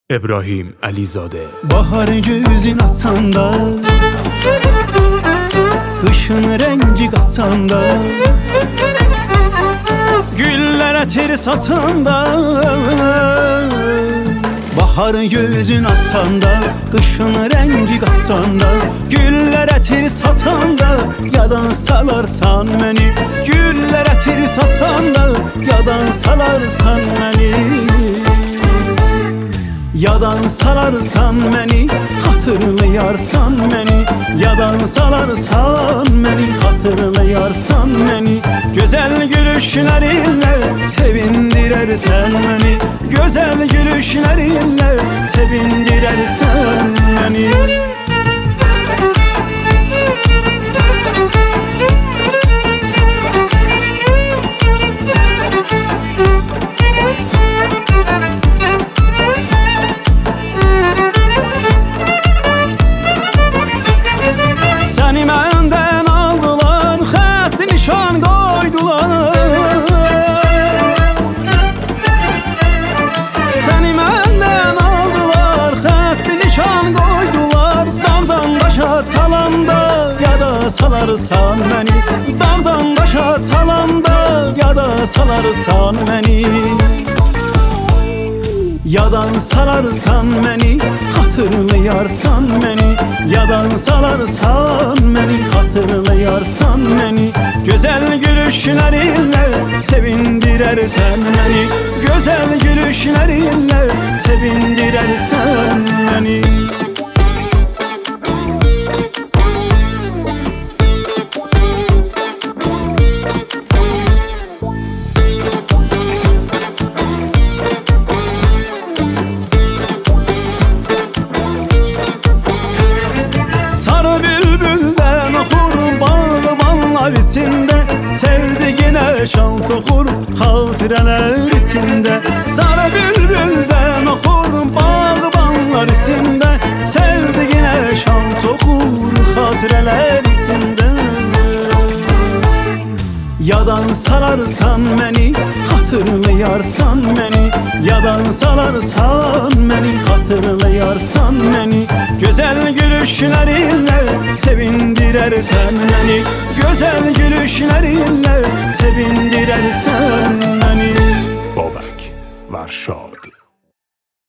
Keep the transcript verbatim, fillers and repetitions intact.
İbrahim Əlizadə. Bahar gözün açanda, kışın rengi kaçanda, güllere tir saçanda. Bahar gözün açanda, kışın rengi kaçanda, güllere tir saçanda, yadan salarsan beni. Güllere tir saçanda, yadan salarsan beni. Yadan salarsan beni, hatırlayarsan beni. Yadan salarsan beni, hatırlayarsan beni. Güzel gülüşlerinle sevindirersen beni. Güzel gülüşlerinle sevindirersen beni. Çalanda ya da salarsan beni. Dağdan başa çalanda ya da salarsan beni. Yadan salarsan beni, hatırlayarsan beni. Yadan salarsan beni, hatırlayarsan beni. Güzel gülüşlerinle sevindirersen beni. Güzel gülüşlerinle sevindirersen beni. İçinde sevdiğine şan tokur, hatireler içinde. Sarı bülbülden okur bağbanlar içinde, sevdiğine şan tokur, hatireler içinde. Yadan salarsan beni, hatırlayarsan beni. Yadan salarsan beni, hatırlayarsan beni. Güzel gülüşlerinle sevindirersen beni. Güzel gülüşlerinle sevindirersen beni. Bobek, Varşova.